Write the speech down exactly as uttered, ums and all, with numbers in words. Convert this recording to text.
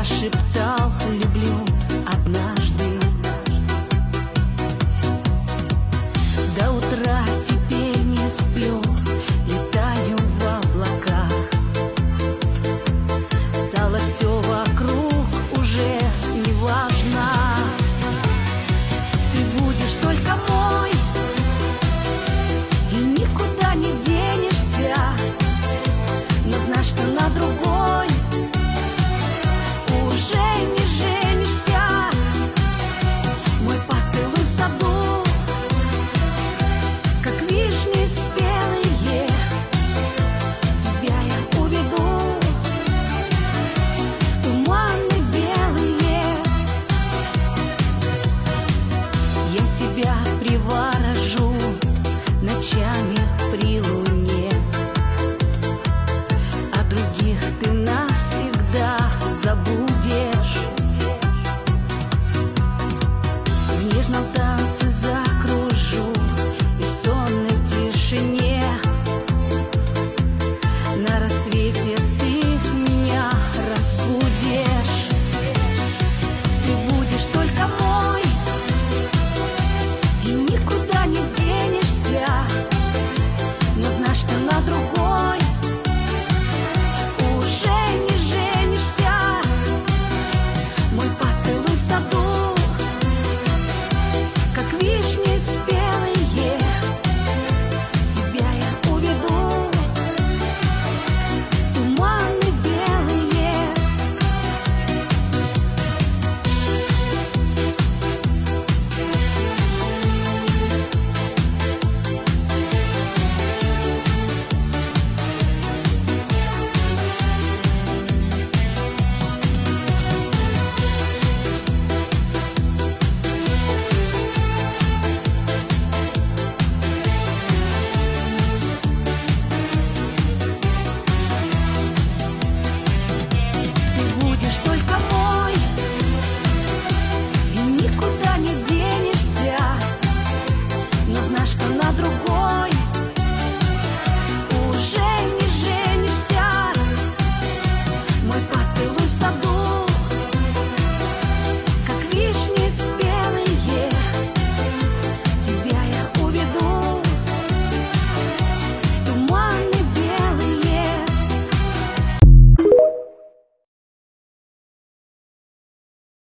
шептал «люблю» однажды. До утра теперь не сплю, летаю в облаках. Стало все вокруг уже не важно. Ты будешь только мой, и никуда не денешься. Но знай, что на другой уже не женишься. Мой поцелуй в саду, как вишни спелые, тебя я уведу в туманы белые. Я тебя приворожу ночами при луне, а других ты навсегда забудешь. В нежном танце закружу и в сонной тишине. На рассвете ты меня разбудишь. Ты будешь только мой, и никуда не денешься. Но знай, что на другой уже не женишься. Мой поцелуй в саду, как вишни спелые, тебя я уведу в туманы белые. Ты будешь только мой, и никуда не денешься. Но знай, что на другой уже не женишься. Мой поцелуй в саду, как вишни